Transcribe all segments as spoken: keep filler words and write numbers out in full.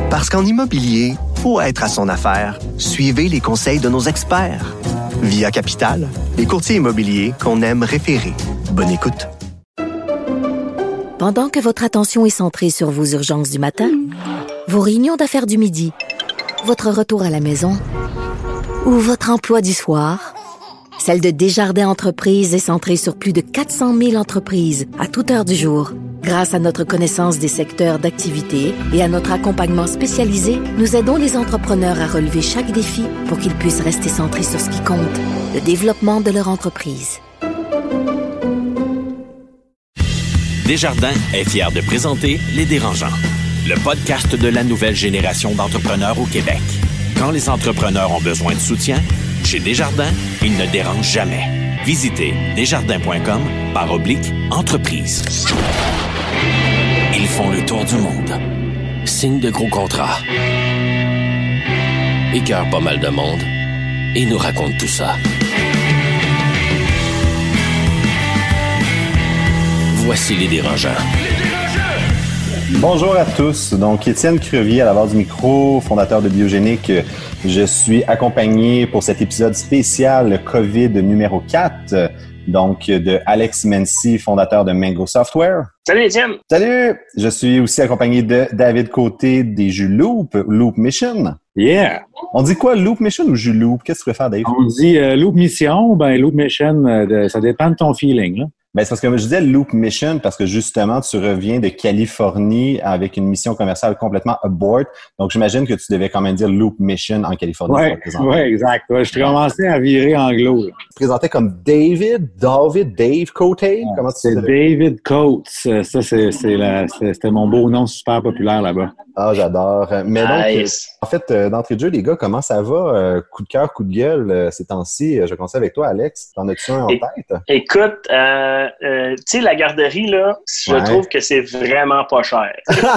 Parce qu'en immobilier, faut être à son affaire. Suivez les conseils de nos experts. Via Capital, les courtiers immobiliers qu'on aime référer. Bonne écoute. Pendant que votre attention est centrée sur vos urgences du matin, vos réunions d'affaires du midi, votre retour à la maison ou votre emploi du soir, celle de Desjardins Entreprises est centrée sur plus de quatre cent mille entreprises à toute heure du jour. Grâce à notre connaissance des secteurs d'activité et à notre accompagnement spécialisé, nous aidons les entrepreneurs à relever chaque défi pour qu'ils puissent rester centrés sur ce qui compte, le développement de leur entreprise. Desjardins est fier de présenter Les Dérangeants, le podcast de la nouvelle génération d'entrepreneurs au Québec. Quand les entrepreneurs ont besoin de soutien, chez Desjardins, ils ne dérangent jamais. Visitez desjardins.com par oblique entreprise. Ils font le tour du monde. Signent de gros contrats. Écœurent pas mal de monde. Et nous racontent tout ça. Voici Les Dérangeants. Bonjour à tous. Donc, Étienne Crevier à la barre du micro, fondateur de Biogénique. Je suis accompagné pour cet épisode spécial COVID numéro quatre, donc de Alex Mency, fondateur de Mango Software. Salut Étienne! Salut! Je suis aussi accompagné de David Côté des Jus Loop, Loop Mission. Yeah! On dit quoi, Loop Mission ou Jus Loop? Qu'est-ce que tu préfères, Dave? On dit euh, Loop Mission, ben Loop Mission, euh, ça dépend de ton feeling, là. Ben, c'est parce que je disais Loop Mission parce que justement, tu reviens de Californie avec une mission commerciale complètement abort. Donc, j'imagine que tu devais quand même dire Loop Mission en Californie. Oui, ouais, exact. Ouais, je commençais à virer anglo. Là. Tu te présentais comme David, David, Dave Cote. Ouais, Comment tu c'est David Coates. Ça, c'est, c'est la, c'est, c'était mon beau nom super populaire là-bas. Ah, j'adore. Mais nice. donc, en fait, euh, d'entrée de jeu, les gars, comment ça va? Euh, coup de cœur, coup de gueule, euh, ces temps-ci. Je vais commencer avec toi, Alex. T'en as-tu un en É- tête? Écoute, euh, euh, tu sais, la garderie, là, je Ouais. trouve que c'est vraiment pas cher.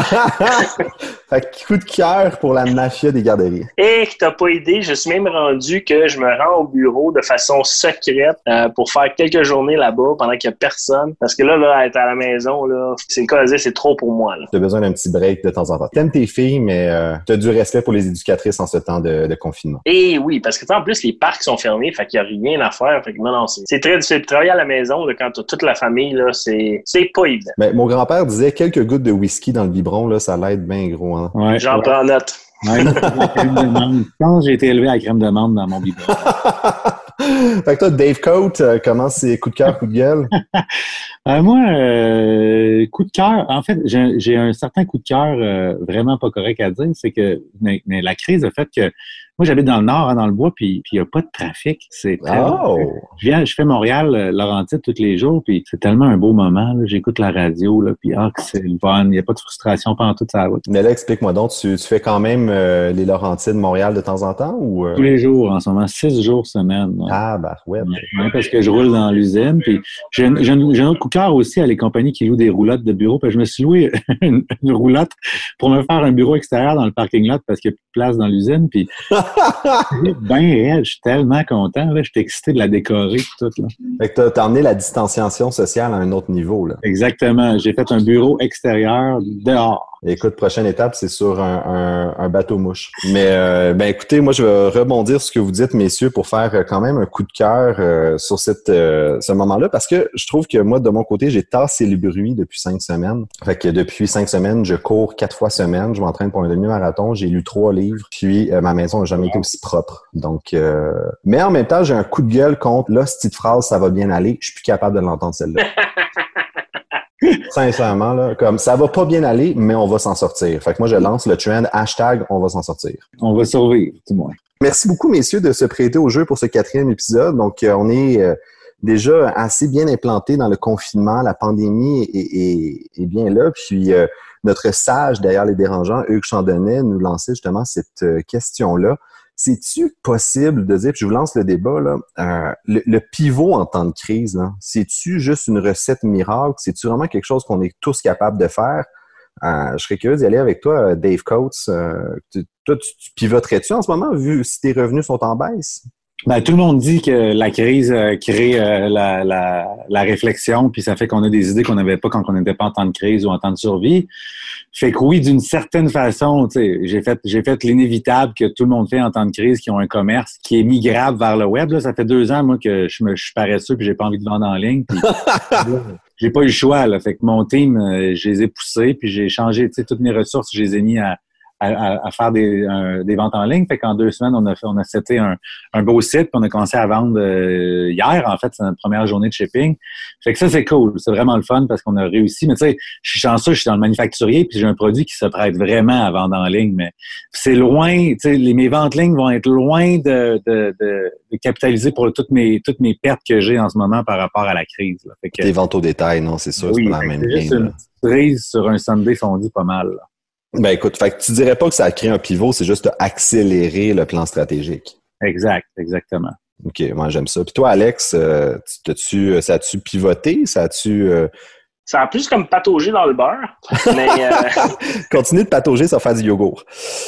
Fait que coup de cœur pour la mafia des garderies. Et que t'as pas idée, je suis même rendu que je me rends au bureau de façon secrète euh, pour faire quelques journées là-bas pendant qu'il y a personne. Parce que là, là, être à la maison, là, c'est le cas de dire, c'est trop pour moi, là. Tu as besoin d'un petit break de temps en temps. T'aimes tes filles, mais euh, tu as du respect pour les éducatrices en ce temps de, de confinement. Et oui, parce que en plus, les parcs sont fermés, fait qu'il y a rien à faire. Fait que non, non, c'est, c'est très difficile. Travailler à la maison, là, quand t'as toute la famille, là, c'est, c'est pas évident. Ben, mon grand-père disait quelques gouttes de whisky dans le biberon, là, ça l'aide bien gros. Hein? Ouais. J'en prends note. Ouais, la crème de menthe. Je pense que j'ai été élevé à la crème de menthe dans mon biberon. Fait que toi, Dave Cote, euh, comment c'est coup de cœur, coup de gueule? Euh, moi, euh, coup de cœur, en fait, j'ai, j'ai un certain coup de cœur euh, vraiment pas correct à dire, c'est que mais, mais la crise a fait que moi, j'habite dans le nord, hein, dans le bois, puis il n'y a pas de trafic. C'est très Oh! Je viens, je fais Montréal, euh, Laurentide tous les jours, puis c'est tellement un beau moment. Là. J'écoute la radio, là, puis ah, que c'est le fun. Il n'y a pas de frustration pendant toute sa route. Mais là, explique-moi donc, tu, tu fais quand même euh, les Laurentides de Montréal de temps en temps ou... euh? Tous les jours, en ce moment, six jours semaine. Ouais. Ah, bah ouais. Ouais, parce que je roule dans l'usine. Puis j'ai, un- j'ai, un, j'ai un autre coup de cœur aussi à les compagnies qui louent des roulottes de bureau. Puis je me suis loué une, une roulotte pour me faire un bureau extérieur dans le parking lot parce qu'il n'y a plus de place dans l'usine. Puis ben réel, je suis tellement content. Là, je suis excité de la décorer tout. Là. Fait que t'as, t'as emmené la distanciation sociale à un autre niveau, là. Exactement. J'ai fait un bureau extérieur dehors. Écoute, prochaine étape, c'est sur un, un, un bateau-mouche. Mais euh, ben écoutez, moi, je vais rebondir sur ce que vous dites, messieurs, pour faire euh, quand même un coup de cœur euh, sur cette, euh, ce moment-là, parce que je trouve que moi, de mon côté, j'ai tassé le bruit depuis cinq semaines. Fait que depuis cinq semaines, je cours quatre fois semaine, je m'entraîne pour un demi-marathon, j'ai lu trois livres, puis euh, ma maison n'a jamais été aussi propre. Donc, euh... mais en même temps, j'ai un coup de gueule contre là, cette petite phrase, ça va bien aller. Je suis plus capable de l'entendre celle-là. Sincèrement, là, comme ça va pas bien aller, mais on va s'en sortir. Fait que moi, je lance le trend hashtag on va s'en sortir. On va survivre, du moins. Merci beaucoup, messieurs, de se prêter au jeu pour ce quatrième épisode. Donc, euh, on est euh, déjà assez bien implanté dans le confinement. La pandémie est, est, est bien là. Puis, euh, notre sage derrière les dérangeants, Hugues Chandonnet, nous lançait justement cette euh, question-là. C'est-tu possible de dire, puis je vous lance le débat, là, euh, le, le pivot en temps de crise, là, c'est-tu juste une recette miracle? C'est-tu vraiment quelque chose qu'on est tous capables de faire? Euh, je serais curieux d'y aller avec toi, Dave Coates. Euh, tu, toi, tu, tu pivoterais-tu en ce moment, vu si tes revenus sont en baisse? Ben, tout le monde dit que la crise euh, crée euh, la, la, la réflexion, puis ça fait qu'on a des idées qu'on n'avait pas quand on n'était pas en temps de crise ou en temps de survie. Fait que oui, d'une certaine façon, tu sais, j'ai fait j'ai fait l'inévitable que tout le monde fait en temps de crise, qui ont un commerce qui est migrable vers le web. Là, ça fait deux ans, moi, que je me je suis paresseux puis j'ai pas envie de vendre en ligne. Puis, j'ai pas eu le choix. Là. Fait que mon team, euh, je les ai poussés, puis j'ai changé, tu sais, toutes mes ressources, je les ai mis à À, à faire des, un, des ventes en ligne. Fait qu'en deux semaines, on a fait, on a seté un, un beau site, puis on a commencé à vendre euh, hier, en fait, c'est notre première journée de shipping. Fait que ça, c'est cool. C'est vraiment le fun parce qu'on a réussi. Mais tu sais, je suis chanceux, je suis dans le manufacturier, puis j'ai un produit qui se prête vraiment à vendre en ligne. Mais c'est loin, tu sais, les, mes ventes en ligne vont être loin de, de, de, de capitaliser pour toutes mes, toutes mes pertes que j'ai en ce moment par rapport à la crise. Là. Fait que, les ventes au détail, non, c'est sûr, oui, c'est pas la même c'est juste game. une petite prise sur un Sunday fondu pas mal. Là. Ben écoute, fait que tu dirais pas que ça a créé un pivot, c'est juste accélérer le plan stratégique. Exact, exactement. OK, moi j'aime ça. Puis toi, Alex, euh, t'as-tu, ça a-tu pivoté? Ça a-tu... Euh... Ça a plus comme patauger dans le beurre. Mais, euh... Continue de patauger sans faire du yogourt.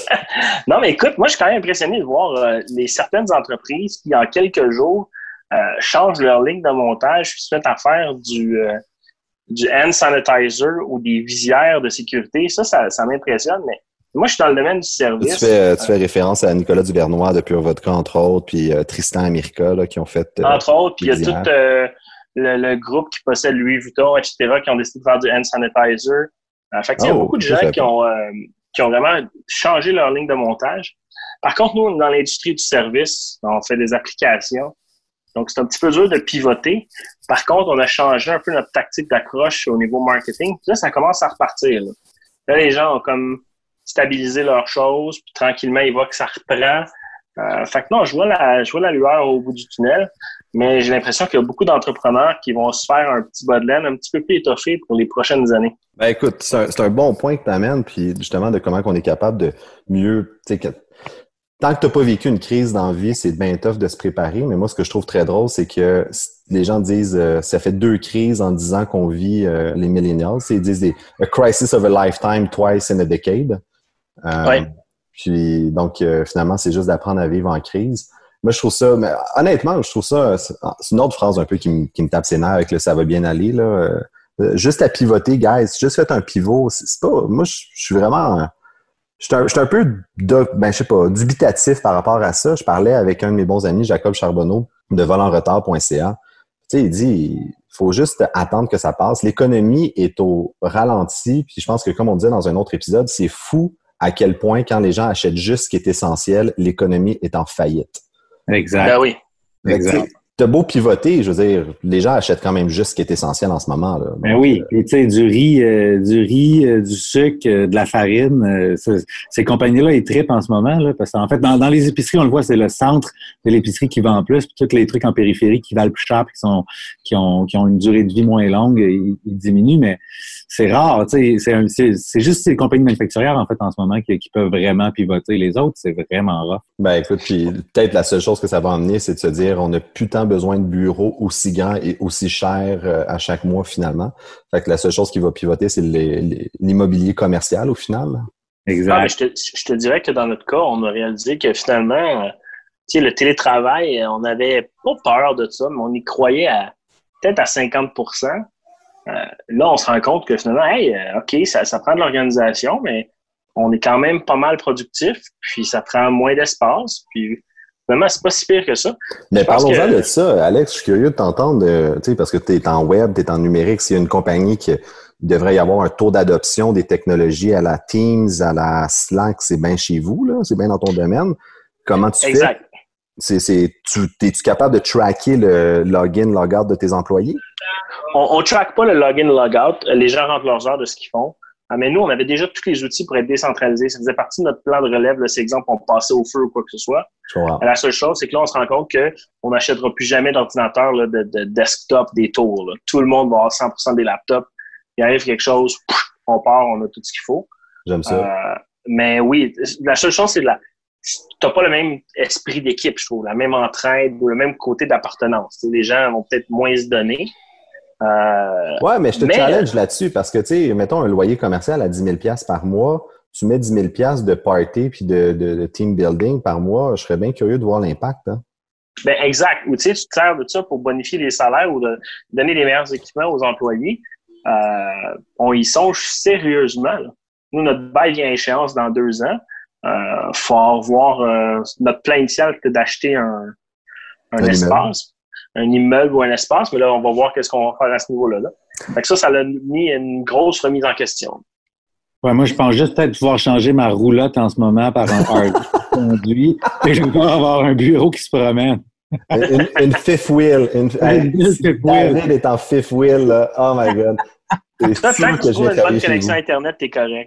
Non, mais écoute, moi je suis quand même impressionné de voir euh, les certaines entreprises qui, en quelques jours, euh, changent leur ligne de montage puis se mettent à faire du... Euh, du hand sanitizer ou des visières de sécurité, ça, ça, ça m'impressionne, mais moi, je suis dans le domaine du service. Tu fais, tu fais référence à Nicolas Duvernois de Pure Vodka, entre autres, puis euh, Tristan America, là, qui ont fait... Euh, entre autres, puis il y a tout euh, le, le groupe qui possède Louis Vuitton, et cetera, qui ont décidé de faire du hand sanitizer. En fait, il y a oh, beaucoup de gens qui ont, euh, qui ont vraiment changé leur ligne de montage. Par contre, nous, dans l'industrie du service, on fait des applications. Donc, c'est un petit peu dur de pivoter. Par contre, on a changé un peu notre tactique d'accroche au niveau marketing. Puis là, ça commence à repartir. Là, là les gens ont comme stabilisé leurs choses, puis tranquillement, ils voient que ça reprend. Euh, fait que non, je vois la, je vois la lueur au bout du tunnel, mais j'ai l'impression qu'il y a beaucoup d'entrepreneurs qui vont se faire un petit bas de laine un petit peu plus étoffé pour les prochaines années. Ben écoute, c'est un, c'est un bon point que tu amènes, puis justement de comment on est capable de mieux... tu sais, que tant que tu n'as pas vécu une crise dans la vie, c'est bien tough de se préparer. Mais moi, ce que je trouve très drôle, c'est que les gens disent euh, ça fait deux crises en dix ans qu'on vit euh, les millennials. Ils disent des, a crisis of a lifetime twice in a decade. Euh, ouais. Puis donc, euh, finalement, c'est juste d'apprendre à vivre en crise. Moi, je trouve ça, mais honnêtement, je trouve ça, c'est une autre phrase un peu qui me, qui me tape ses nerfs avec le ça va bien aller. Là. Euh, juste à pivoter, guys. Juste faites un pivot. C'est, c'est pas. Moi, je, je suis vraiment. Euh, Je suis un, je suis un peu, ben, je sais pas, dubitatif par rapport à ça. Je parlais avec un de mes bons amis, Jacob Charbonneau, de vol en retard point c a. Tu sais, il dit, il faut juste attendre que ça passe. L'économie est au ralenti. Puis je pense que, comme on disait dans un autre épisode, c'est fou à quel point, quand les gens achètent juste ce qui est essentiel, l'économie est en faillite. Exact. Ben oui. Exact. T'as beau pivoter, je veux dire, les gens achètent quand même juste ce qui est essentiel en ce moment. Là. Donc, ben oui, et tu sais, du riz, euh, du riz, euh, du sucre, euh, de la farine, euh, ça, ces compagnies-là, ils trippent en ce moment, là, parce qu'en fait, dans, dans les épiceries, on le voit, c'est le centre de l'épicerie qui vend plus, puis tous les trucs en périphérie qui valent plus cher, puis qui sont, qui ont, qui ont une durée de vie moins longue, ils, ils diminuent, mais c'est rare, tu sais, c'est, un, c'est, c'est juste ces compagnies manufacturières, en fait, en ce moment, qui, qui peuvent vraiment pivoter. Les autres, c'est vraiment rare. Ben écoute, puis peut-être la seule chose que ça va emmener, c'est de se dire, on n'a plus tant besoin de bureaux aussi grands et aussi chers euh, à chaque mois, finalement. Fait que la seule chose qui va pivoter, c'est les, les, l'immobilier commercial, au final. Exact. Ah, je, te, je te dirais que dans notre cas, on a réalisé que finalement, euh, tu sais, le télétravail, on n'avait pas peur de ça, mais on y croyait à peut-être à cinquante pour cent. Euh, là, on se rend compte que finalement, hey, euh, OK, ça, ça prend de l'organisation, mais on est quand même pas mal productif, puis ça prend moins d'espace, puis vraiment, c'est pas si pire que ça. Mais parlons-en que... de ça, Alex, je suis curieux de t'entendre, euh, tu sais, parce que tu es en web, tu es en numérique, s'il y a une compagnie qui devrait y avoir un taux d'adoption des technologies à la Teams, à la Slack, c'est bien chez vous, là, c'est bien dans ton domaine. Comment tu exact. fais? C'est, c'est, tu, es-tu capable de tracker le login, logout de tes employés? On ne track pas le login, logout. Les gens rentrent leurs heures de ce qu'ils font. Mais nous, on avait déjà tous les outils pour être décentralisés. Ça faisait partie de notre plan de relève. Là, c'est exemple, on passait au feu ou quoi que ce soit. Wow. La seule chose, c'est que là, on se rend compte qu'on n'achètera plus jamais d'ordinateur là, de, de desktop des tours. Là. Tout le monde va avoir cent pour cent des laptops. Il arrive quelque chose, pff, on part, on a tout ce qu'il faut. J'aime ça. Euh, mais oui, la seule chose, c'est de la... Tu n'as pas le même esprit d'équipe, je trouve, la même entraide ou le même côté d'appartenance. T'sais, les gens vont peut-être moins se donner. Euh, ouais, mais je te mais, challenge là-dessus parce que, tu sais, mettons un loyer commercial à dix mille dollars par mois, tu mets dix mille dollars de party puis de, de, de team building par mois, je serais bien curieux de voir l'impact. Hein? Ben exact. Ou tu sais, tu te sers de ça pour bonifier les salaires ou de donner les meilleurs équipements aux employés. Euh, on y songe sérieusement. Là. Nous, notre bail vient à échéance dans deux ans. Euh, faut avoir euh, notre plan initial que d'acheter un, un, un espace, immeuble. un immeuble ou un espace, mais là, on va voir qu'est-ce qu'on va faire à ce niveau-là. Là. Fait que ça, ça l'a mis une grosse remise en question. Ouais, moi, je pense juste peut-être pouvoir changer ma roulotte en ce moment par un hard conduit et je vais pouvoir avoir un bureau qui se promène. Une, une fifth wheel. Une, hey, si David est en fifth wheel, là, oh my God. C'est Toi, tant que tu trouves une bonne connexion Internet, t'es correct.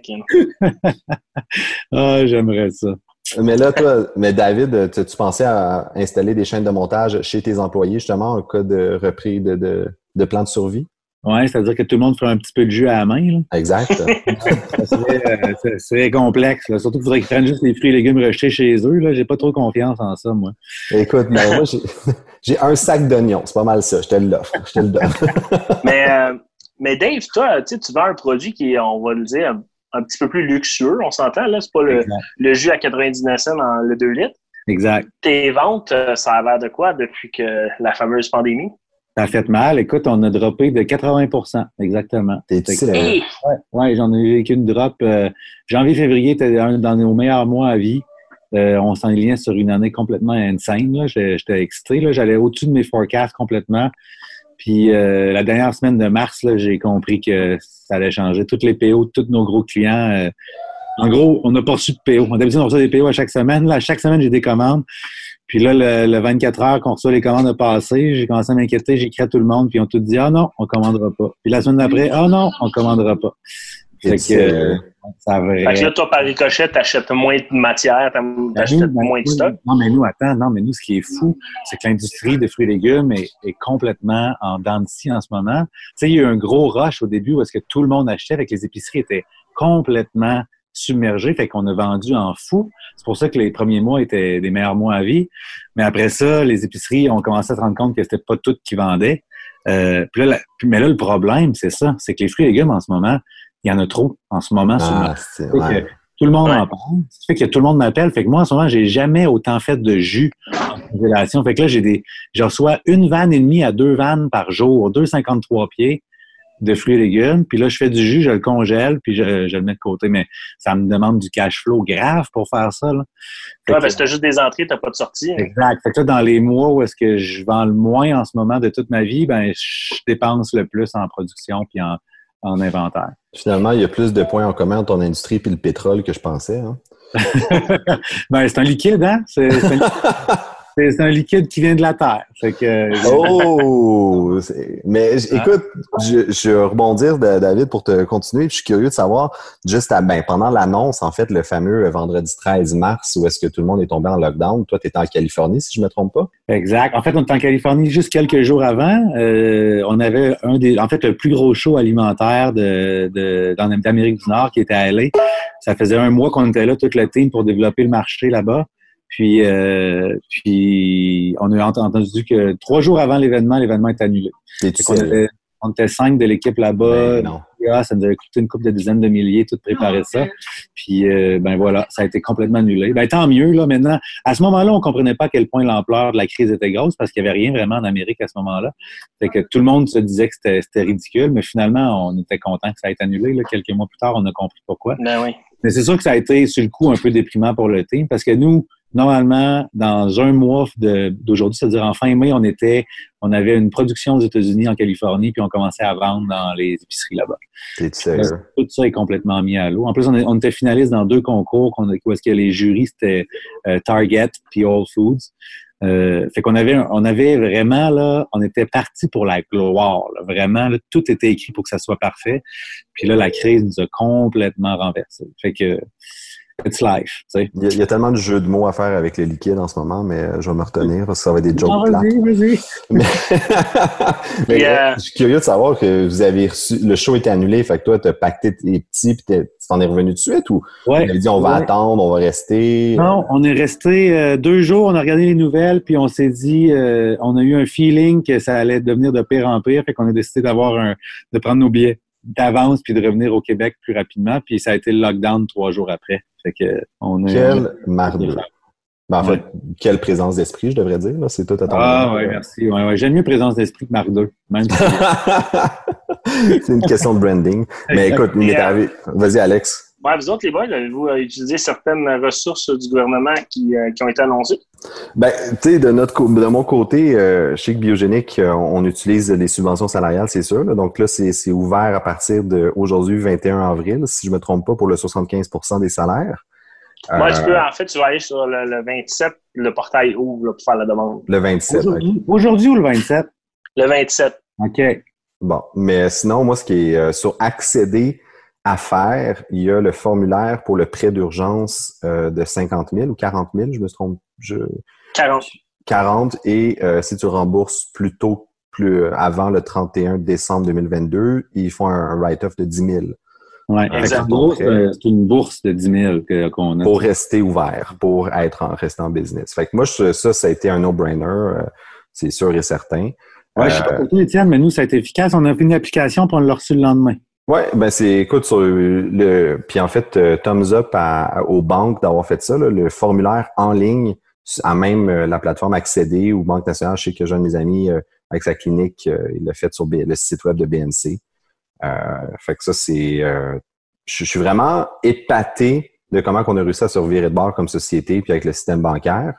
Ah, j'aimerais ça. Mais là, toi, mais David, tu, tu pensais à installer des chaînes de montage chez tes employés, justement, en cas de repris de, de, de plan de survie? Oui, c'est-à-dire que tout le monde ferait un petit peu de jus à la main. Là. Exact. Ça serait, euh, ça serait complexe. Là. Surtout qu'il faudrait qu'ils prennent juste les fruits et légumes rejetés chez eux. Là. J'ai pas trop confiance en ça, moi. Écoute, ben, moi, j'ai, j'ai un sac d'oignons. C'est pas mal ça. Je te l'offre. Je te le donne. mais, euh, mais Dave, toi, tu vends un produit qui est, on va le dire, un, un petit peu plus luxueux. On s'entend, là. C'est pas le, le jus à quatre-vingt-dix-neuf cents dans le deux litres. Exact. Tes ventes, ça a l'air de quoi depuis que la fameuse pandémie? Ça a fait mal. Écoute, on a droppé de quatre-vingts pour cent, exactement. T'es que, hey! Ouais, ouais, j'en ai vécu une drop. Euh, janvier-février était un dans nos meilleurs mois à vie. Euh, on s'enlignait sur une année complètement insane. Là. J'étais excité. Là. J'allais au-dessus de mes forecasts complètement. Puis euh, la dernière semaine de mars, là, j'ai compris que ça allait changer. Toutes les P O de tous nos gros clients. Euh, en gros, on n'a pas reçu de P O. On d'habitude, on reçoit des P O à chaque semaine. Là, chaque semaine, j'ai des commandes. Puis là, le, le vingt-quatre heures qu'on reçoit les commandes a passé, j'ai commencé à m'inquiéter, j'ai écrit à tout le monde, puis ils ont tous dit « Ah non, on commandera pas ». Puis la semaine d'après « Ah non, on commandera pas ». Fait que, euh, ça avait... Fait que là, toi, par ricochet, t'achètes moins de matière, t'achètes ben, moins de stock. Non, mais nous, attends, non, mais nous, ce qui est fou, c'est que l'industrie des fruits et légumes est, est complètement en dents de scie en ce moment. Tu sais, il y a eu un gros rush au début où est-ce que tout le monde achetait, avec les épiceries étaient complètement submergé, fait qu'on a vendu en fou. C'est pour ça que les premiers mois étaient des meilleurs mois à vie. Mais après ça, les épiceries ont commencé à se rendre compte que c'était pas toutes qui vendaient. Euh, puis là, la, mais là, le problème, c'est ça, c'est que les fruits et légumes, en ce moment, il y en a trop en ce moment. Ah, sur le marché. Tout le monde ouais. en parle. Ça fait que tout le monde m'appelle. Fait que moi, en ce moment, j'ai jamais autant fait de jus en congélation. Fait que là, j'ai des, je reçois une vanne et demie à deux vannes par jour, deux virgule cinquante-trois pieds de fruits et légumes, puis là, je fais du jus, je le congèle, puis je, je le mets de côté, mais ça me demande du cash flow grave pour faire ça, là. Fait ouais, que, parce que t'as juste des entrées, t'as pas de sortie. Hein. Exact. Fait que là, dans les mois où est-ce que je vends le moins en ce moment de toute ma vie, ben, je dépense le plus en production puis en, en inventaire. Finalement, il y a plus de points en commun entre ton industrie puis le pétrole que je pensais, hein? Ben, c'est un liquide, hein? C'est, c'est un... C'est un liquide qui vient de la Terre. Fait que... Oh! Mais écoute, je, je vais rebondir, David, pour te continuer. Je suis curieux de savoir, juste à, ben, pendant l'annonce, en fait, le fameux vendredi treize mars, où est-ce que tout le monde est tombé en lockdown. Toi, tu étais en Californie, si je ne me trompe pas? Exact. En fait, on était en Californie juste quelques jours avant. Euh, on avait un des, en fait, le plus gros show alimentaire de, de, d'Amérique du Nord qui était à L A. Ça faisait un mois qu'on était là, toute la team, pour développer le marché là-bas. Puis, euh, puis, on a entendu que trois jours avant l'événement, l'événement est annulé. On était, on était cinq de l'équipe là-bas. Non. Ça nous avait coûté une couple de dizaines de milliers, tout préparer ça. Puis, euh, ben voilà, ça a été complètement annulé. Ben tant mieux, là, maintenant. À ce moment-là, on comprenait pas à quel point l'ampleur de la crise était grosse parce qu'il y avait rien vraiment en Amérique à ce moment-là. Fait que tout le monde se disait que c'était, c'était ridicule, mais finalement, on était content que ça ait été annulé. Là. Quelques mois plus tard, on a compris pourquoi. Ben oui. Mais c'est sûr que ça a été, sur le coup, un peu déprimant pour le team parce que nous, normalement, dans un mois de, d'aujourd'hui, c'est-à-dire en fin mai, on était, on avait une production aux États-Unis, en Californie, puis on commençait à vendre dans les épiceries là-bas. C'est sérieux? Tout ça est complètement mis à l'eau. En plus, on, est, on était finaliste dans deux concours où est-ce que les jurys, c'était euh, Target puis Whole Foods. Euh, fait qu'on avait, on avait vraiment, là, on était parti pour la gloire, là, vraiment, là, tout était écrit pour que ça soit parfait. Puis là, la crise nous a complètement renversés. Fait que, it's life, tu sais. Il y, a, il y a tellement de jeux de mots à faire avec le liquide en ce moment, mais je vais me retenir parce que ça va être des jokes non, plates. Vas-y, vas-y. Mais, mais yeah. Je suis curieux de savoir que vous avez reçu, le show était annulé, fait que toi, t'as pacté tes petits puis tu t'en es revenu tout de suite ou ouais, tu avais dit on va ouais. attendre, on va rester? Non, on est resté euh, deux jours, on a regardé les nouvelles puis on s'est dit, euh, on a eu un feeling que ça allait devenir de pire en pire, fait qu'on a décidé d'avoir un, de prendre nos billets d'avance puis de revenir au Québec plus rapidement puis ça a été le lockdown trois jours après. Fait que on a Quel mardeux. Ben, en Ouais. fait, quelle présence d'esprit, je devrais dire. Là. C'est tout à ton Ah, honneur. oui, merci. Ouais, ouais. J'aime mieux présence d'esprit que Marc deux, même si... C'est une question de branding. Mais écoute, il m'est arrivé. Vas-y, Alex. Ouais, vous autres, les boys, avez-vous utilisé certaines ressources du gouvernement qui, euh, qui ont été annoncées? Ben, tu sais, de notre co- de mon côté, euh, chez Biogénique, euh, on utilise les subventions salariales, c'est sûr. Là. Donc là, c'est, c'est ouvert à partir d'aujourd'hui, vingt et un avril, si je me trompe pas, pour le soixante-quinze pour cent des salaires. Moi, Euh, tu peux, en fait, tu vas aller sur le, le vingt-sept, le portail ouvre là, pour faire la demande. Le vingt-sept. Aujourd'hui, aujourd'hui ou le vingt-sept? Le vingt-sept. OK. Bon, mais sinon, moi, ce qui est euh, sur accéder à faire, il y a le formulaire pour le prêt d'urgence euh, de cinquante mille ou quarante mille, je me trompe. Je... quarante. quarante et euh, si tu rembourses plus tôt, plus euh, avant le trente et un décembre deux mille vingt-deux, ils font un, un write-off de dix mille. Ouais, Exact. c'est une bourse, euh, c'est une bourse de dix mille que, qu'on a. Pour rester ouvert, pour être en restant en business. Fait que moi, je, ça, ça a été un no-brainer, euh, c'est sûr et certain. Ouais, je sais pas pour toi, Étienne, mais nous, ça a été efficace. On a fait une application puis on l'a reçu le lendemain. Ouais, ben c'est, écoute, sur le, puis en fait, euh, thumbs up à, aux banques d'avoir fait ça, là, le formulaire en ligne, à même euh, la plateforme Accéder ou Banque nationale, je sais que j'ai un de mes amis euh, avec sa clinique, euh, il l'a fait sur B, le site web de B N C. Euh, fait que ça, c'est, euh, je, je suis vraiment épaté de comment on a réussi à se revirer de bord comme société puis avec le système bancaire.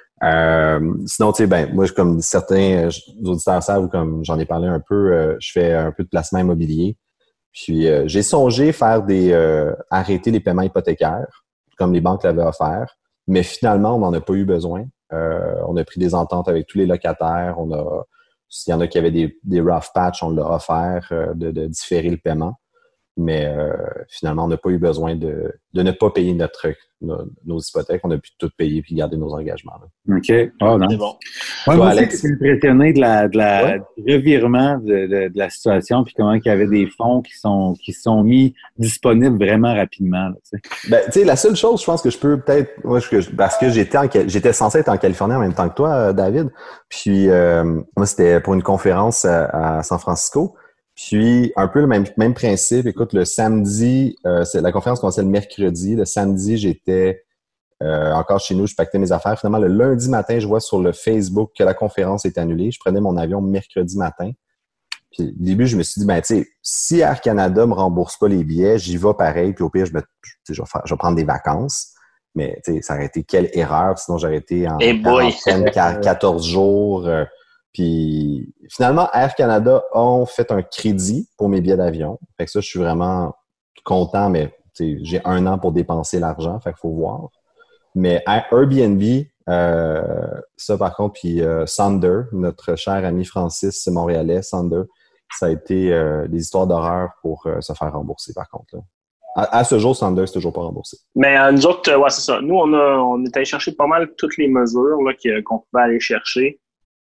Euh, sinon, tu sais, ben, moi, comme certains auditeurs savent, ou comme j'en ai parlé un peu, euh, je fais un peu de placement immobilier. Puis, euh, j'ai songé faire des euh, arrêter les paiements hypothécaires, comme les banques l'avaient offert, mais finalement, on n'en a pas eu besoin. Euh, on a pris des ententes avec tous les locataires. On a, s'il y en a qui avaient des, des rough patch, on l'a offert euh, de, de différer le paiement. Mais euh, finalement, on n'a pas eu besoin de, de ne pas payer notre, nos, nos hypothèques. On a pu tout payer puis garder nos engagements. Là. OK. Oh, non. C'est bon. Ouais, Toi, moi, Alex? aussi, j'étais impressionné de la, de la, Ouais. du revirement de, de, de la situation puis comment il y avait des fonds qui sont, qui sont mis disponibles vraiment rapidement. Là, tu sais. Ben, tu sais, la seule chose, je pense que je peux peut-être, moi, je, parce que j'étais en, j'étais censé être en Californie en même temps que toi, euh, David. Puis, euh, moi, c'était pour une conférence à, à San Francisco. Puis, un peu le même, même principe. Écoute, le samedi, euh, c'est, la conférence commençait le mercredi. Le samedi, j'étais euh, encore chez nous, je pactais mes affaires. Finalement, le lundi matin, je vois sur le Facebook que la conférence est annulée. Je prenais mon avion mercredi matin. Puis, au début, je me suis dit, ben, tu sais, si Air Canada me rembourse pas les billets, j'y vais pareil. Puis, au pire, je, me, je, vais, faire, je vais prendre des vacances. Mais, tu sais, ça aurait été quelle erreur. Sinon, j'aurais été en Hey boy. quarantaine, quatorze jours. Euh, puis, finalement, Air Canada ont fait un crédit pour mes billets d'avion. Fait que ça, je suis vraiment content, mais, tu sais, j'ai un an pour dépenser l'argent. Fait qu'il faut voir. Mais Airbnb, euh, ça, par contre, puis euh, Sander, notre cher ami Francis montréalais, Sander, ça a été euh, des histoires d'horreur pour euh, se faire rembourser, par contre. Là. À, à ce jour, Sander, c'est toujours pas remboursé. Mais euh, nous autres, euh, ouais, c'est ça. Nous, on a, on est allé chercher pas mal toutes les mesures là, qui, qu'on pouvait aller chercher.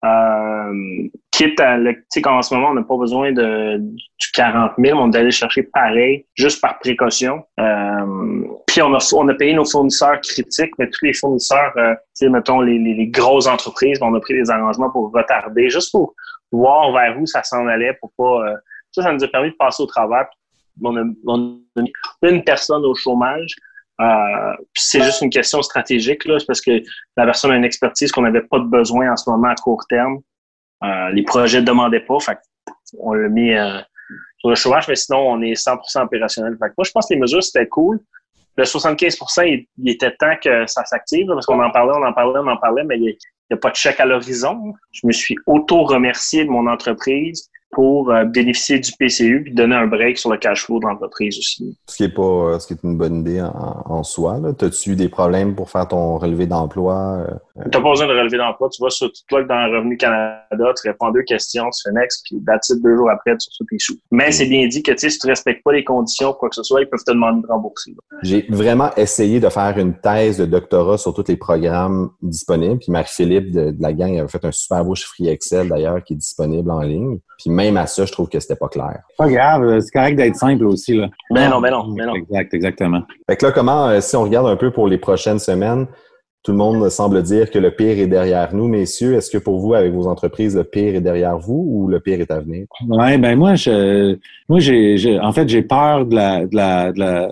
Euh, quitte à, tu sais, qu'en ce moment, on n'a pas besoin de du quarante mille, on est allé chercher pareil, juste par précaution. Euh, puis on a, on a payé nos fournisseurs critiques, mais tous les fournisseurs, euh, tu sais, mettons les, les, les grosses entreprises, on a pris des arrangements pour retarder, juste pour voir vers où ça s'en allait, pour pas. Euh, ça, ça nous a permis de passer au travers. On a, on a mis une personne au chômage. Euh, puis c'est juste une question stratégique, là, c'est parce que la personne a une expertise qu'on n'avait pas de besoin en ce moment à court terme. Euh, les projets ne demandaient pas, fait on l'a mis euh, sur le chômage, mais sinon, on est cent pour cent opérationnel. Fait que moi, je pense que les mesures, c'était cool. Le soixante-quinze pour cent, il, il était temps que ça s'active, là, parce qu'on en parlait, on en parlait, on en parlait, mais il n'y a, a pas de chèque à l'horizon. Je me suis auto-remercié de mon entreprise pour euh, bénéficier du P C U puis donner un break sur le cash flow de l'entreprise aussi. Ce qui est pas, ce qui est une bonne idée en, en soi. Là. T'as-tu eu des problèmes pour faire ton relevé d'emploi? Euh... T'as pas besoin de relevé d'emploi. Tu vas sur, tu plugues dans Revenu Canada, tu réponds à deux questions, tu fais next, puis that's it, deux jours après, tu reçois tes sous. Mais okay. C'est bien dit que, tu sais, si tu respectes pas les conditions, quoi que ce soit, ils peuvent te demander de rembourser. Là. J'ai vraiment essayé de faire une thèse de doctorat sur tous les programmes disponibles. Puis Marie-Philippe de, de la gang avait fait un super beau chiffrier Excel, d'ailleurs, qui est disponible en ligne. Puis même à ça, je trouve que c'était pas clair. Pas grave, c'est correct d'être simple aussi, là. Mais non, mais non, mais non. Exact, exactement. Fait que là, comment, si on regarde un peu pour les prochaines semaines, tout le monde semble dire que le pire est derrière nous, messieurs. Est-ce que pour vous, avec vos entreprises, le pire est derrière vous ou le pire est à venir? Ouais, ben moi, je, moi, j'ai, j'ai en fait, j'ai peur de la, de la, de la,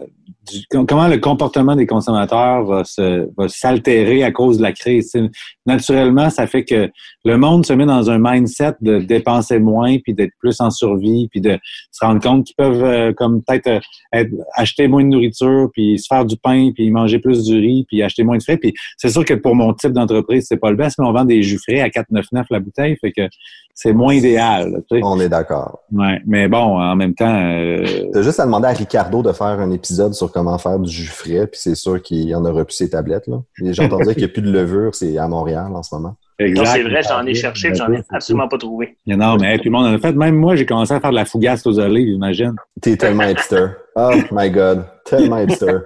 du, comment le comportement des consommateurs va se va s'altérer à cause de la crise. C'est, naturellement, ça fait que le monde se met dans un mindset de dépenser moins, puis d'être plus en survie, puis de se rendre compte qu'ils peuvent euh, comme peut-être euh, être, acheter moins de nourriture, puis se faire du pain, puis manger plus du riz, puis acheter moins de frais. Puis c'est sûr que pour mon type d'entreprise, c'est pas le best, mais on vend des jus frais à quatre neuf neuf la bouteille, fait que c'est moins idéal. Là, tu sais. On est d'accord. Ouais, mais bon, en même temps... Euh... T'as juste à demander à Ricardo de faire un épisode sur comment faire du jus frais, puis c'est sûr qu'il en aura plus ses tablettes. Là. J'ai entendu dire qu'il n'y a plus de levure, c'est à Montréal en ce moment. Exact. Non, c'est vrai, j'en ai cherché, mais j'en ai absolument pas trouvé. Non, mais tout le monde en a fait. Même moi, j'ai commencé à faire de la fougasse aux olives, j'imagine. T'es tellement hipster. Oh my God, tellement hipster.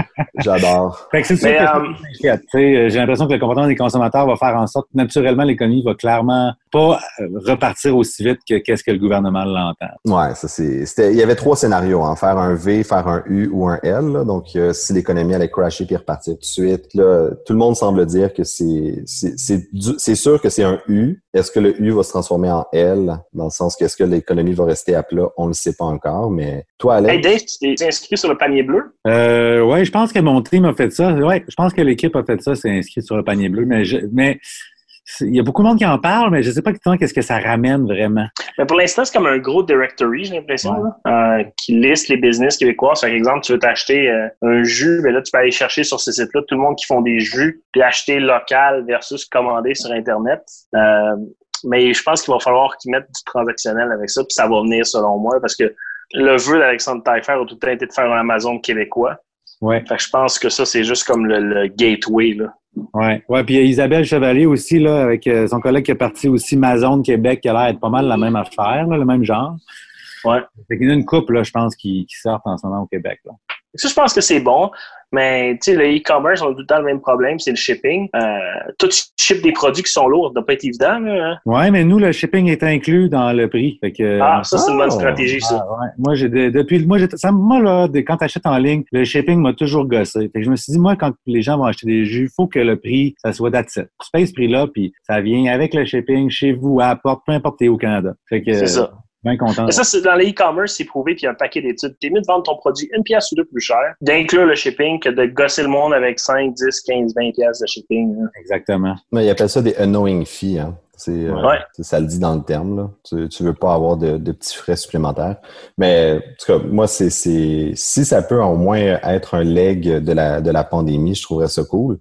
J'adore. Fait que c'est sûr mais, que euh, c'est, j'ai l'impression que le comportement des consommateurs va faire en sorte que naturellement l'économie va clairement pas repartir aussi vite que qu'est-ce que le gouvernement l'entend. Ouais, ça c'est. C'était, il y avait trois scénarios, hein, faire un V, faire un U ou un L. Là. Donc euh, si l'économie allait crasher puis repartir tout de suite, là, tout le monde semble dire que c'est c'est c'est, du, c'est sûr que c'est un U. Est-ce que le U va se transformer en L dans le sens que est-ce que l'économie va rester à plat? On ne le sait pas encore. Mais toi, Alex. Hey Dave, tu t'es inscrit sur le panier bleu? Euh, ouais, je pense que mon team a fait ça. Ouais, je pense que l'équipe a fait ça, c'est inscrit sur le panier bleu. Mais, je, mais il y a beaucoup de monde qui en parle, mais je ne sais pas exactement qu'est-ce que ça ramène vraiment. Mais pour l'instant, c'est comme un gros directory, j'ai l'impression, ouais. là, euh, qui liste les business québécois. Par exemple, tu veux t'acheter euh, un jus, ben là, tu peux aller chercher sur ces sites-là tout le monde qui font des jus, puis acheter local versus commander sur Internet. Euh, mais je pense qu'il va falloir qu'ils mettent du transactionnel avec ça, puis ça va venir selon moi, parce que le vœu d'Alexandre Taillefer a tout le temps été de faire un Amazon québécois. Ouais. Fait que je pense que ça, c'est juste comme le, le gateway, là. Ouais. Ouais. Puis il y a Isabelle Chevalier aussi, là, avec euh, son collègue qui est parti aussi, Amazon Québec, qui a l'air d'être pas mal la même affaire, là, le même genre. Ouais. Fait qu'il y a une couple, là, je pense, qui, qui sortent en ce moment au Québec, là. Ça, je pense que c'est bon, mais tu sais, le e-commerce, on a tout le temps le même problème, c'est le shipping. Euh, tout ship des produits qui sont lourds, ça doit pas être évident, là. Hein? Ouais, mais nous, le shipping est inclus dans le prix. Fait que, ah, ça, c'est oh, une bonne stratégie, ça. Ah, ouais. Moi, j'ai de, depuis, moi, j'ai, ça, moi, là, de, quand t'achètes en ligne, le shipping m'a toujours gossé. Fait que je me suis dit, moi, quand les gens vont acheter des jus, faut que le prix, ça soit that's it. Tu payes ce prix-là, puis ça vient avec le shipping chez vous, à la porte, peu importe t'es au Canada. Fait que, c'est ça. Bien content. Mais ça, c'est dans les e-commerce, c'est prouvé, puis il y a un paquet d'études. T'es mieux de vendre ton produit une pièce ou deux plus cher, d'inclure le shipping, que de gosser le monde avec cinq, dix, quinze, vingt pièces de shipping. Hein. Exactement. Mais ils appellent ça des unknowing fees. Hein. C'est, ouais. euh, c'est, ça le dit dans le terme. Là. Tu, tu veux pas avoir de, de petits frais supplémentaires. Mais en tout cas, moi, c'est, c'est si ça peut au moins être un leg de la, de la pandémie, je trouverais ça cool.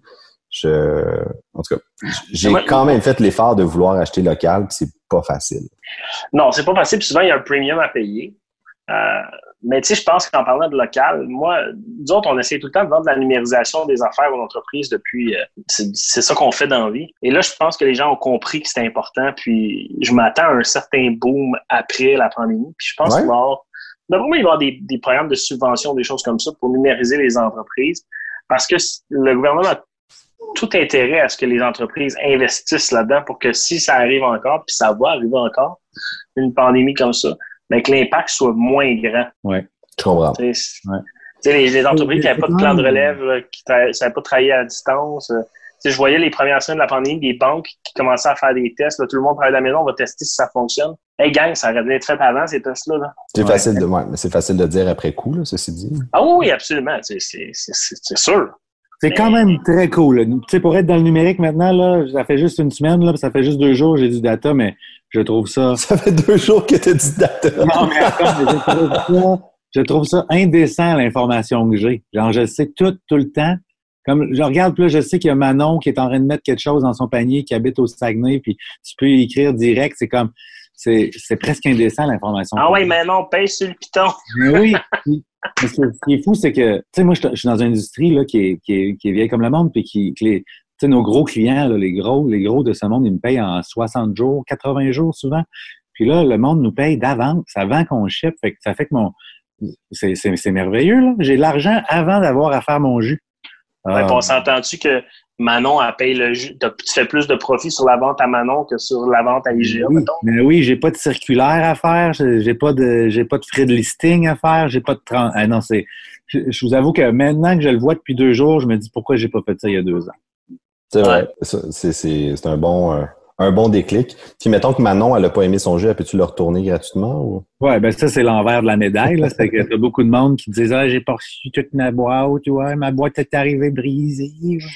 Je, en tout cas, j'ai moi, quand même fait l'effort de vouloir acheter local, puis c'est pas facile. Non, c'est pas facile. Puis souvent, il y a un premium à payer. Euh, mais tu sais, je pense qu'en parlant de local, moi, nous autres, on essaie tout le temps de vendre de la numérisation des affaires aux entreprises depuis... Euh, c'est, c'est ça qu'on fait dans la vie. Et là, je pense que les gens ont compris que c'était important. Puis je m'attends à un certain boom après la pandémie. Puis je pense ouais. qu'il va y avoir... D'abord, il va y avoir des, des programmes de subvention, des choses comme ça pour numériser les entreprises. Parce que le gouvernement a tout intérêt à ce que les entreprises investissent là-dedans pour que si ça arrive encore, puis ça va arriver encore, une pandémie comme ça, mais que l'impact soit moins grand. Oui, je comprends. Tu sais, les, les entreprises qui n'avaient pas de plan de relève, qui ne savaient pas travailler à distance. Je voyais les premières semaines de la pandémie, des banques qui commençaient à faire des tests. Là, tout le monde travaille à la maison, on va tester si ça fonctionne. Hey gang, ça aurait dû être fait avant, ces tests-là. Là. C'est, ouais. facile de, ouais, mais c'est facile de dire après coup, là, ceci dit. Ah oui, absolument. C'est, c'est, c'est, c'est sûr. C'est mais... quand même très cool. Tu sais, pour être dans le numérique maintenant, là, ça fait juste une semaine, là, ça fait juste deux jours que j'ai du data, mais je trouve ça... Ça fait deux jours que tu as du data. Non, mais attends, mais je trouve ça, je trouve ça indécent, l'information que j'ai. Genre, je sais tout, tout le temps. Comme je regarde, puis là, je sais qu'il y a Manon qui est en train de mettre quelque chose dans son panier, qui habite au Saguenay, puis tu peux écrire direct. C'est comme... C'est, c'est presque indécent, l'information. Ah oui, Manon, pèse sur le piton. Mais oui. Mais ce qui est fou, c'est que, tu sais, moi, je suis dans une industrie là, qui, est, qui, est, qui est vieille comme le monde, puis qui, que les, tu sais, nos gros clients, là, les gros, les gros de ce monde, ils me payent en soixante jours, quatre-vingts jours souvent. Puis là, le monde nous paye d'avance, avant qu'on ship. Fait que ça fait que mon, c'est, c'est, c'est merveilleux, là. J'ai de l'argent avant d'avoir à faire mon jus. Ouais, euh, on s'entend-tu que Manon, elle paye le jus. Tu fais plus de profit sur la vente à Manon que sur la vente à I G A, oui, mettons? Mais oui, j'ai pas de circulaire à faire, j'ai pas de j'ai pas de frais de listing à faire, j'ai pas de trans... ah non, c'est je, je vous avoue que maintenant que je le vois depuis deux jours, je me dis pourquoi j'ai pas fait ça il y a deux ans. C'est vrai. Ouais. C'est, c'est, c'est un bon euh, un bon déclic. Puis mettons que Manon, elle n'a pas aimé son jeu, peux-tu le retourner gratuitement? Ou? Ouais, ben ça, c'est l'envers de la médaille. Là. C'est que t'as beaucoup de monde qui disent « Ah, j'ai pas reçu toute ma boîte, ouais, ma boîte est arrivée brisée. »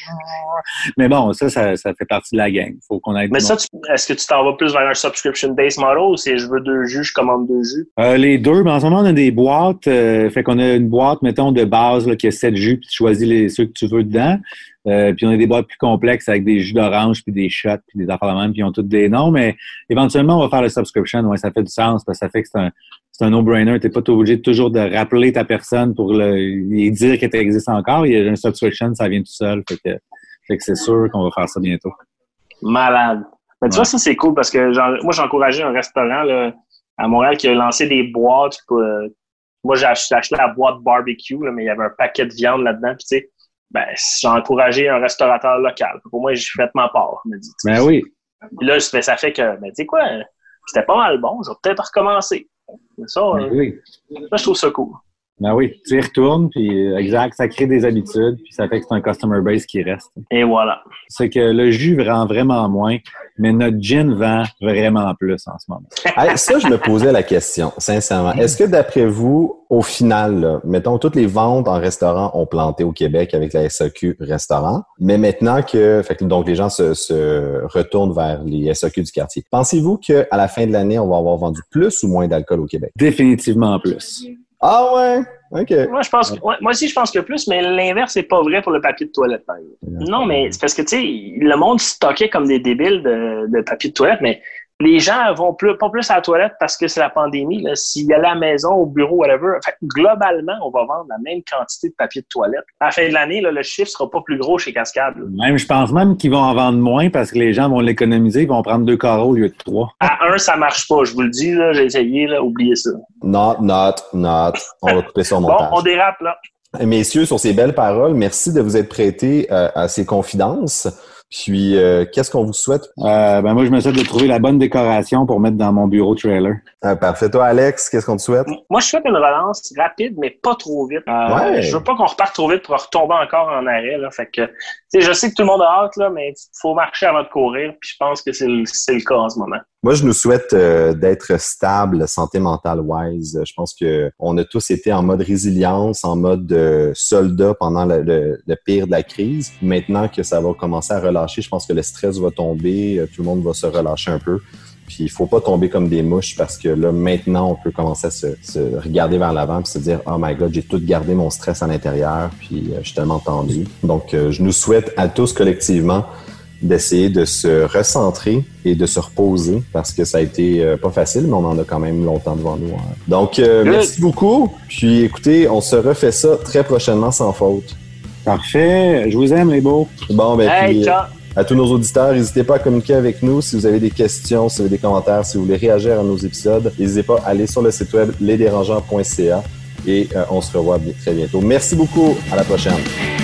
Mais bon, ça, ça, ça fait partie de la game. Faut qu'on aille. Mais ça, tu, est-ce que tu t'en vas plus vers un subscription-based model ou c'est je veux deux jus, je commande deux jus? Euh, les deux, mais en ce moment, on a des boîtes. Euh, fait qu'on a une boîte, mettons, de base là, qui a sept jus, puis tu choisis les, ceux que tu veux dedans. Euh, puis on a des boîtes plus complexes avec des jus d'orange, puis des shots, puis des affaires de même, puis ils ont toutes des noms. Mais éventuellement, on va faire le subscription. Ouais, ça fait du sens parce que ça fait que c'est un, c'est un no-brainer. T'es pas obligé de toujours de rappeler ta personne pour le, lui dire qu'elle existe encore. Il y a un subscription, ça vient tout seul. Fait que, fait que c'est sûr qu'on va faire ça bientôt. Malade. Mais tu ouais. vois, ça, c'est cool parce que genre, moi, j'ai encouragé un restaurant là, à Montréal qui a lancé des boîtes. Pour, euh, moi, j'ai acheté, acheté la boîte barbecue, là, mais il y avait un paquet de viande là-dedans. Puis, tu sais, ben, j'ai encouragé un restaurateur local. Pour moi, j'ai fait ma part. Me dit, ben oui. Puis là, ça fait que, ben, tu sais quoi, c'était pas mal bon. Je vais peut-être recommencer. Ça, ben oui. ça, je trouve ça cool. Ben oui, tu y retournes, puis exact, ça crée des habitudes, puis ça fait que c'est un customer base qui reste. Et voilà. C'est que le jus vend vraiment moins, mais notre gin vend vraiment plus en ce moment. Hey, ça, je me posais la question, sincèrement. Est-ce que d'après vous, au final, là, mettons, toutes les ventes en restaurant ont planté au Québec avec la S A Q restaurant, mais maintenant que, fait que donc les gens se, se retournent vers les S A Q du quartier, pensez-vous qu'à la fin de l'année, on va avoir vendu plus ou moins d'alcool au Québec? Définitivement plus. Ah ouais? OK. Moi, je pense que, ouais, moi aussi, je pense que plus, mais l'inverse, c'est pas vrai pour le papier de toilette, par exemple. Non, mais c'est parce que, tu sais, le monde stockait comme des débiles de, de papier de toilette, mais les gens vont plus, pas plus à la toilette parce que c'est la pandémie. Là. S'il y a à la maison, au bureau, whatever, fait, globalement, on va vendre la même quantité de papier de toilette. À la fin de l'année, là, le chiffre sera pas plus gros chez Cascade. Là. Même, je pense même qu'ils vont en vendre moins parce que les gens vont l'économiser, ils vont prendre deux carreaux au lieu de trois. À un, ça marche pas. Je vous le dis, là, j'ai essayé, là, oubliez ça. Not, not, not. On va couper ça au montage. Bon, on dérape, là. Messieurs, sur ces belles paroles, merci de vous être prêtés euh, à ces confidences. Puis, euh, qu'est-ce qu'on vous souhaite? Euh, ben moi, je me souhaite de trouver la bonne décoration pour mettre dans mon bureau trailer. Euh, parfait. Toi, Alex, qu'est-ce qu'on te souhaite? Moi, je souhaite une relance rapide, mais pas trop vite. Euh, ouais. Je veux pas qu'on reparte trop vite pour retomber encore en arrêt. Là. Fait que, tu sais, je sais que tout le monde a hâte, là, mais il faut marcher avant de courir. Puis je pense que c'est le, c'est le cas en ce moment. Moi, je nous souhaite euh, d'être stable, santé mentale wise. Je pense que on a tous été en mode résilience, en mode euh, soldat pendant le, le, le pire de la crise. Maintenant que ça va commencer à relâcher, je pense que le stress va tomber, tout le monde va se relâcher un peu. Puis il faut pas tomber comme des mouches parce que là, maintenant, on peut commencer à se, se regarder vers l'avant puis se dire « Oh my God, j'ai tout gardé mon stress à l'intérieur puis euh, je suis tellement tendu. » Donc, euh, je nous souhaite à tous collectivement d'essayer de se recentrer et de se reposer parce que ça a été euh, pas facile, mais on en a quand même longtemps devant nous. Hein. Donc, euh, merci beaucoup. Puis écoutez, on se refait ça très prochainement sans faute. Parfait. Je vous aime, les beaux. Bon, ben hey, puis, ciao. À tous nos auditeurs, n'hésitez pas à communiquer avec nous si vous avez des questions, si vous avez des commentaires, si vous voulez réagir à nos épisodes. N'hésitez pas à aller sur le site web les dérangeants point c a et euh, on se revoit très bientôt. Merci beaucoup. À la prochaine.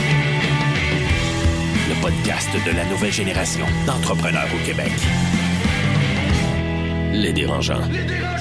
Le podcast de la nouvelle génération d'entrepreneurs au Québec. Les Dérangeants. Les Dérangeants.